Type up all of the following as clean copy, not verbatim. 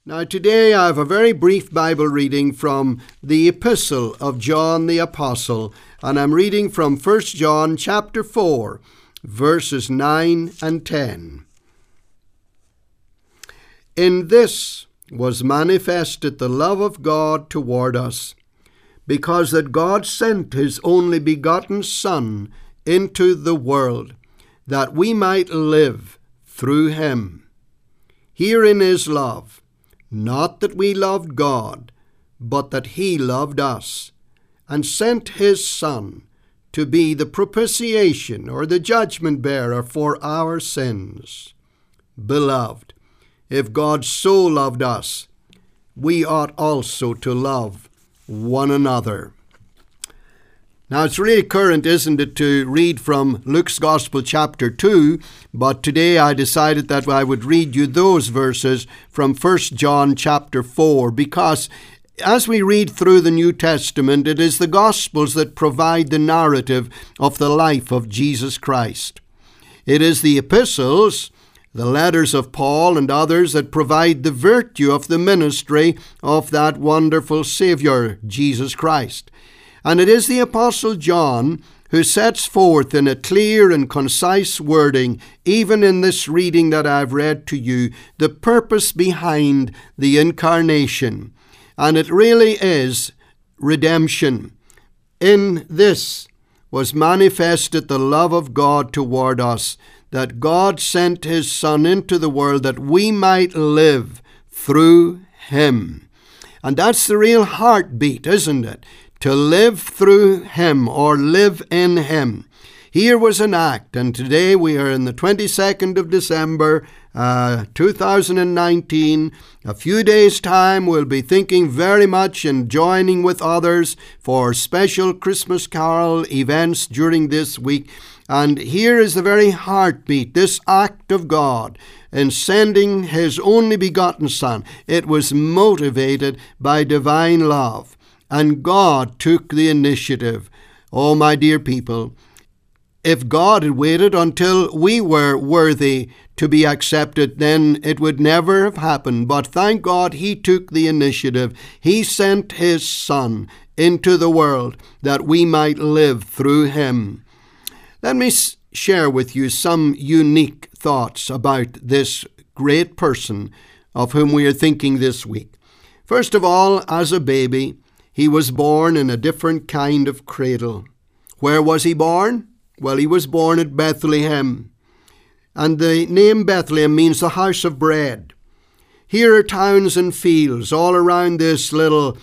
Now today I have a very brief Bible reading from the Epistle of John the Apostle, and I'm reading from 1 John chapter 4, verses 9 and 10. In this was manifested the love of God toward us, because that God sent his only begotten Son into the world, that we might live through him. Herein is love, not that we loved God, but that he loved us, and sent his Son to be the propitiation or the judgment bearer for our sins. Beloved, if God so loved us, we ought also to love one another. Now it's really current, isn't it, to read from Luke's Gospel chapter 2, but today I decided that I would read you those verses from 1 John chapter 4, because as we read through the New Testament, it is the Gospels that provide the narrative of the life of Jesus Christ. It is the epistles, the letters of Paul and others, that provide the virtue of the ministry of that wonderful Savior, Jesus Christ. And it is the Apostle John who sets forth in a clear and concise wording, even in this reading that I've read to you, the purpose behind the incarnation. And it really is redemption. In this was manifested the love of God toward us, that God sent his Son into the world that we might live through him. And that's the real heartbeat, isn't it? To live through him or live in him. Here was an act, and today we are in the 22nd of December, 2019. A few days' time we'll be thinking very much and joining with others for special Christmas carol events during this week. And here is the very heartbeat, this act of God in sending his only begotten Son. It was motivated by divine love. And God took the initiative. Oh, my dear people, if God had waited until we were worthy to be accepted, then it would never have happened. But thank God he took the initiative. He sent his Son into the world that we might live through him. Let me share with you some unique thoughts about this great person of whom we are thinking this week. First of all, as a baby, he was born in a different kind of cradle. Where was he born? Well, he was born at Bethlehem. And the name Bethlehem means the house of bread. Here are towns and fields all around this little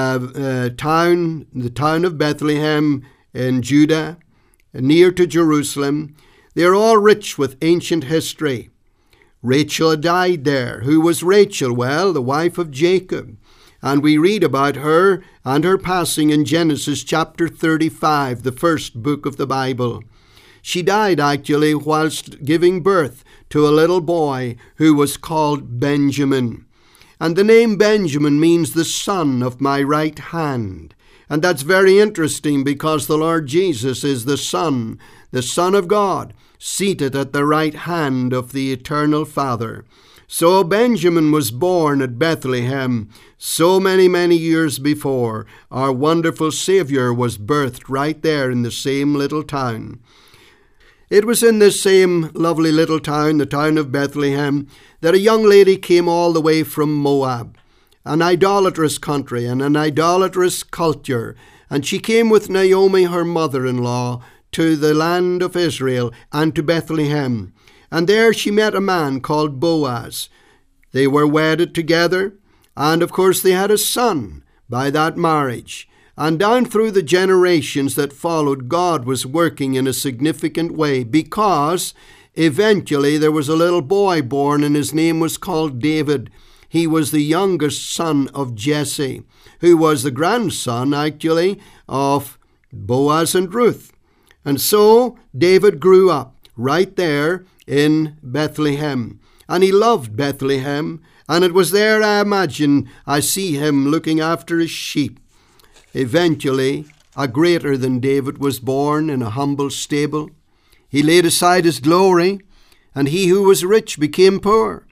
town, the town of Bethlehem in Judah, near to Jerusalem. They're all rich with ancient history. Rachel died there. Who was Rachel? Well, the wife of Jacob. And we read about her and her passing in Genesis chapter 35, the first book of the Bible. She died actually whilst giving birth to a little boy who was called Benjamin. And the name Benjamin means the son of my right hand. And that's very interesting because the Lord Jesus is the Son of God, seated at the right hand of the eternal Father. So Benjamin was born at Bethlehem so many years before. Our wonderful Savior was birthed right there in the same little town. It was in this same lovely little town, the town of Bethlehem, that a young lady came all the way from Moab, an idolatrous country and an idolatrous culture. And she came with Naomi, her mother-in-law, to the land of Israel and to Bethlehem. And there she met a man called Boaz. They were wedded together, and of course they had a son by that marriage. And down through the generations that followed, God was working in a significant way, because eventually there was a little boy born, and his name was called David. He was the youngest son of Jesse, who was the grandson, actually, of Boaz and Ruth. And so David grew up right there in Bethlehem. And he loved Bethlehem. And it was there, I imagine, I see him looking after his sheep. Eventually, a greater than David was born in a humble stable. He laid aside his glory, and he who was rich became poor,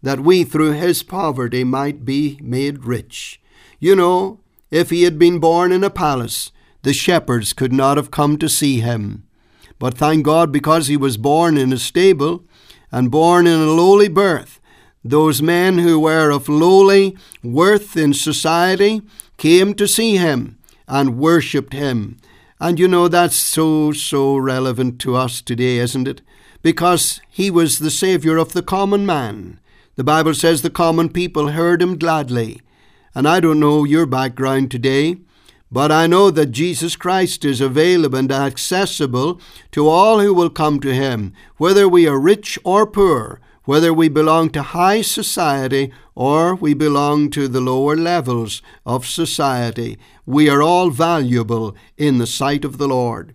that we through his poverty might be made rich. You know, if he had been born in a palace, the shepherds could not have come to see him. But thank God, because he was born in a stable and born in a lowly birth, those men who were of lowly worth in society came to see him and worshipped him. And you know, that's so relevant to us today, isn't it? Because he was the Savior of the common man. The Bible says the common people heard him gladly. And I don't know your background today, but I know that Jesus Christ is available and accessible to all who will come to him, whether we are rich or poor, whether we belong to high society or we belong to the lower levels of society. We are all valuable in the sight of the Lord.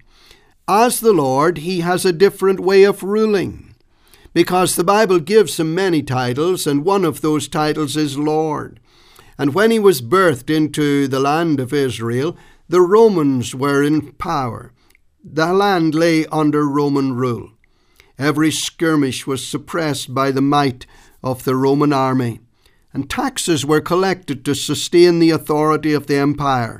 As the Lord, he has a different way of ruling, because the Bible gives him many titles, and one of those titles is Lord. And when he was birthed into the land of Israel, the Romans were in power. The land lay under Roman rule. Every skirmish was suppressed by the might of the Roman army, and taxes were collected to sustain the authority of the empire.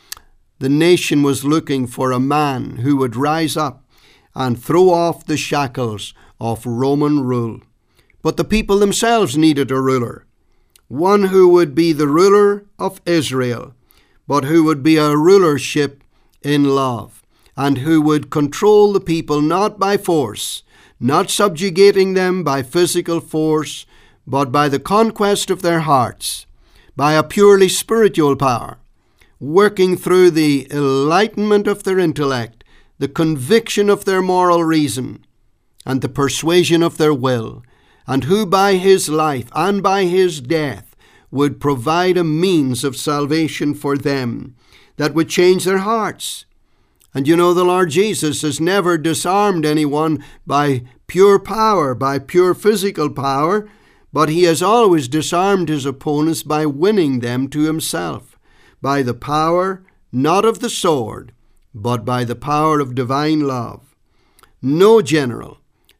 The nation was looking for a man who would rise up and throw off the shackles of Roman rule. But the people themselves needed a ruler, one who would be the ruler of Israel, but who would be a rulership in love, and who would control the people not by force, not subjugating them by physical force, but by the conquest of their hearts, by a purely spiritual power, working through the enlightenment of their intellect, the conviction of their moral reason, and the persuasion of their will, and who by his life and by his death would provide a means of salvation for them that would change their hearts. And you know, the Lord Jesus has never disarmed anyone by pure power, by pure physical power, but he has always disarmed his opponents by winning them to himself, by the power not of the sword, but by the power of divine love. No general,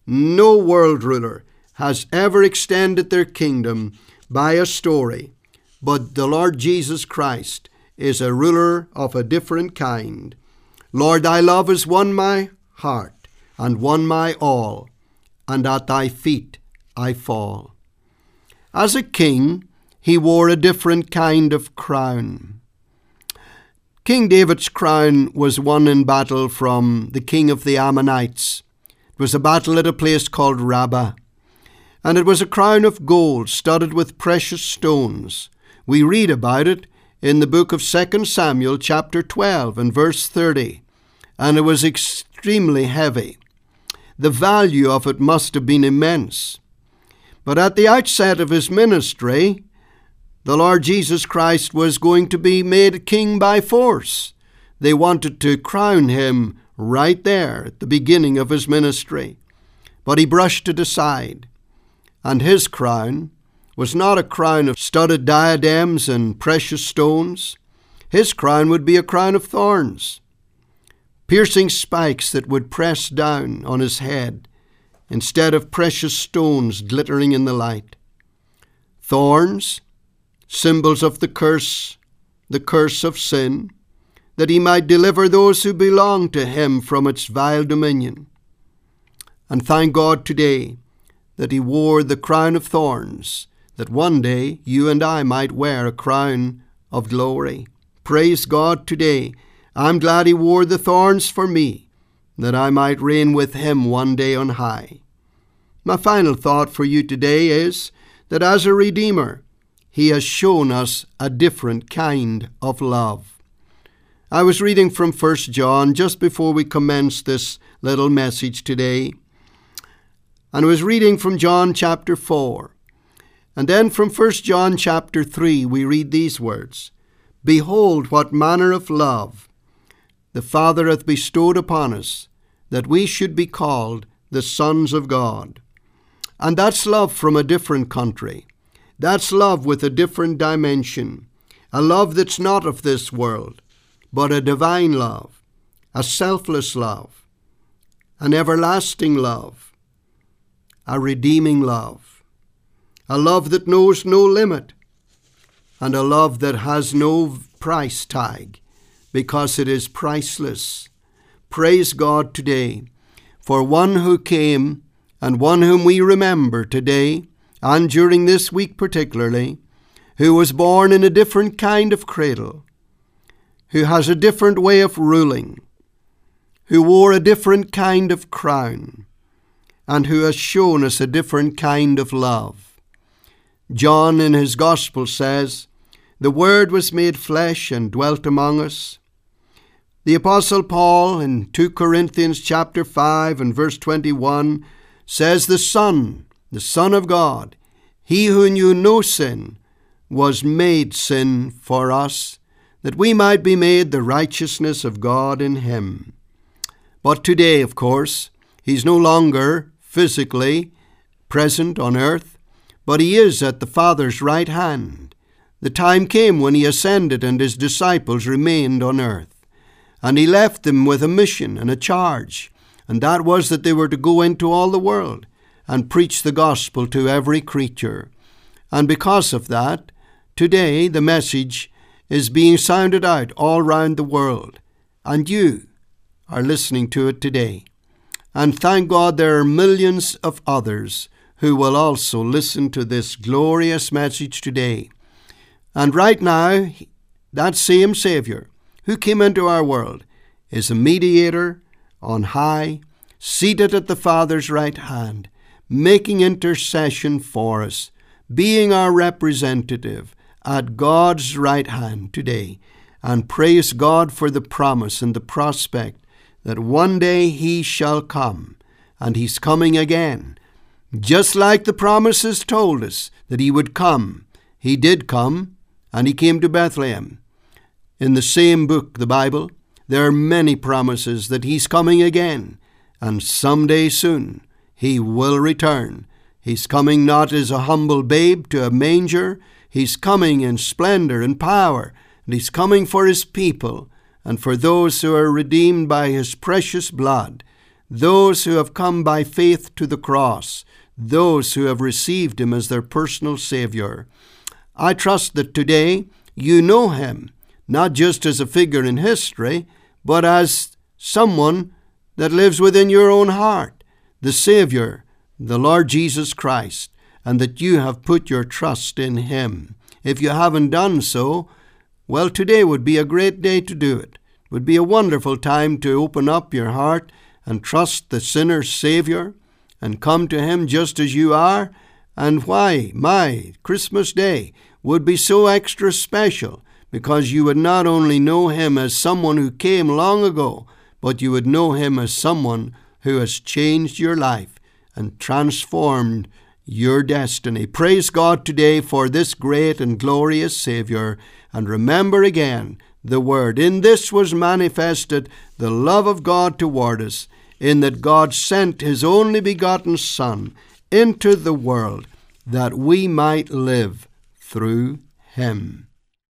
no world ruler has ever extended their kingdom by a story, but the Lord Jesus Christ is a ruler of a different kind. Lord, thy love has won my heart and won my all, and at thy feet I fall. As a king, he wore a different kind of crown. King David's crown was won in battle from the king of the Ammonites. It was a battle at a place called Rabbah, and it was a crown of gold studded with precious stones. We read about it in the book of 2 Samuel chapter 12 and verse 30, and it was extremely heavy. The value of it must have been immense. But at the outset of his ministry, the Lord Jesus Christ was going to be made king by force. They wanted to crown him right there at the beginning of his ministry. But he brushed it aside, and his crown was not a crown of studded diadems and precious stones. His crown would be a crown of thorns, piercing spikes that would press down on his head instead of precious stones glittering in the light. Thorns, symbols of the curse of sin, that he might deliver those who belong to him from its vile dominion. And thank God today that he wore the crown of thorns, that one day you and I might wear a crown of glory. Praise God today. I'm glad he wore the thorns for me, that I might reign with him one day on high. My final thought for you today is that as a Redeemer, he has shown us a different kind of love. I was reading from 1 John just before we commenced this little message today, and I was reading from John chapter 4. And then from 1 John chapter 3 we read these words, "Behold what manner of love the Father hath bestowed upon us, that we should be called the sons of God." And that's love from a different country. That's love with a different dimension. A love that's not of this world, but a divine love, a selfless love, an everlasting love, a redeeming love, a love that knows no limit, and a love that has no price tag, because it is priceless. Praise God today for one who came and one whom we remember today and during this week particularly, who was born in a different kind of cradle, who has a different way of ruling, who wore a different kind of crown, and who has shown us a different kind of love. John in his Gospel says, "The Word was made flesh and dwelt among us." The Apostle Paul in 2 Corinthians chapter 5 and verse 21 says, the Son of God, he who knew no sin, was made sin for us, that we might be made the righteousness of God in him. But today, of course, he's no longer physically present on earth, but he is at the Father's right hand. The time came when he ascended and his disciples remained on earth. And he left them with a mission and a charge, and that was that they were to go into all the world and preach the gospel to every creature. And because of that, today the message is being sounded out all round the world, and you are listening to it today. And thank God there are millions of others who will also listen to this glorious message today. And right now, that same Savior who came into our world is a mediator on high, seated at the Father's right hand, making intercession for us, being our representative at God's right hand today. And praise God for the promise and the prospect that one day he shall come, and he's coming again. Just like the promises told us that he would come, he did come, and he came to Bethlehem. In the same book, the Bible, there are many promises that he's coming again, and someday soon he will return. He's coming not as a humble babe to a manger. He's coming in splendor and power, and he's coming for his people and for those who are redeemed by his precious blood, those who have come by faith to the cross, those who have received him as their personal Savior. I trust that today you know him, not just as a figure in history, but as someone that lives within your own heart, the Savior, the Lord Jesus Christ, and that you have put your trust in him. If you haven't done so, well, today would be a great day to do it. It would be a wonderful time to open up your heart and trust the sinner's Savior and come to him just as you are. And why my Christmas Day would be so extra special, because you would not only know him as someone who came long ago, but you would know him as someone who has changed your life and transformed your destiny. Praise God today for this great and glorious Savior. And remember again the word, in this was manifested the love of God toward us, in that God sent his only begotten Son into the world that we might live through him.